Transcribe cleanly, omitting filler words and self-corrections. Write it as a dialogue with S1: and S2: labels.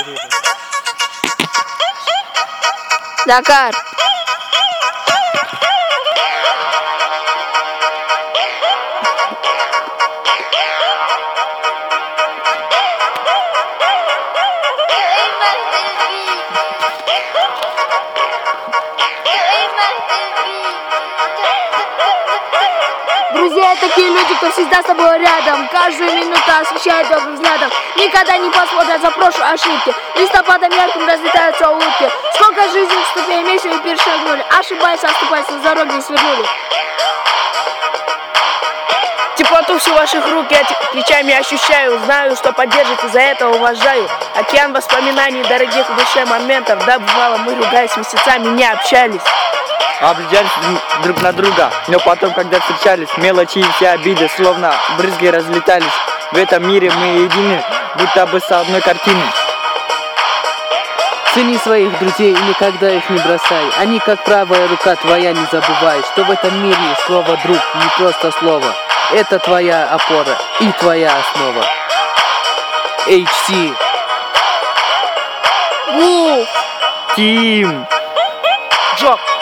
S1: Дакар. Друзья, такие люди, кто всегда с тобой рядом, каждую минуту освещает добрым взглядом, никогда не посмотрят за прошлые ошибки, листопадом ярким разлетаются улыбки. Сколько жизней ступеней месяцев перешагнули, ошибаются, оступаются, с дороги не свернули.
S2: Теплоту всю ваших рук я плечами ощущаю, знаю, что поддержите, за это уважаю. Океан воспоминаний, дорогих в душе моментов, да, бывало, мы, ругаясь месяцами, не общались.
S3: Обижались друг на друга, но потом, когда встречались, мелочи и все обиды, словно брызги разлетались. В этом мире мы едины, будто бы с одной картины.
S4: Цени своих друзей и никогда их не бросай. Они как правая рука твоя, не забывай, что в этом мире слово «друг» не просто слово. Это твоя опора и твоя основа. HC.
S1: Ву.
S3: Тим.
S2: Джоб.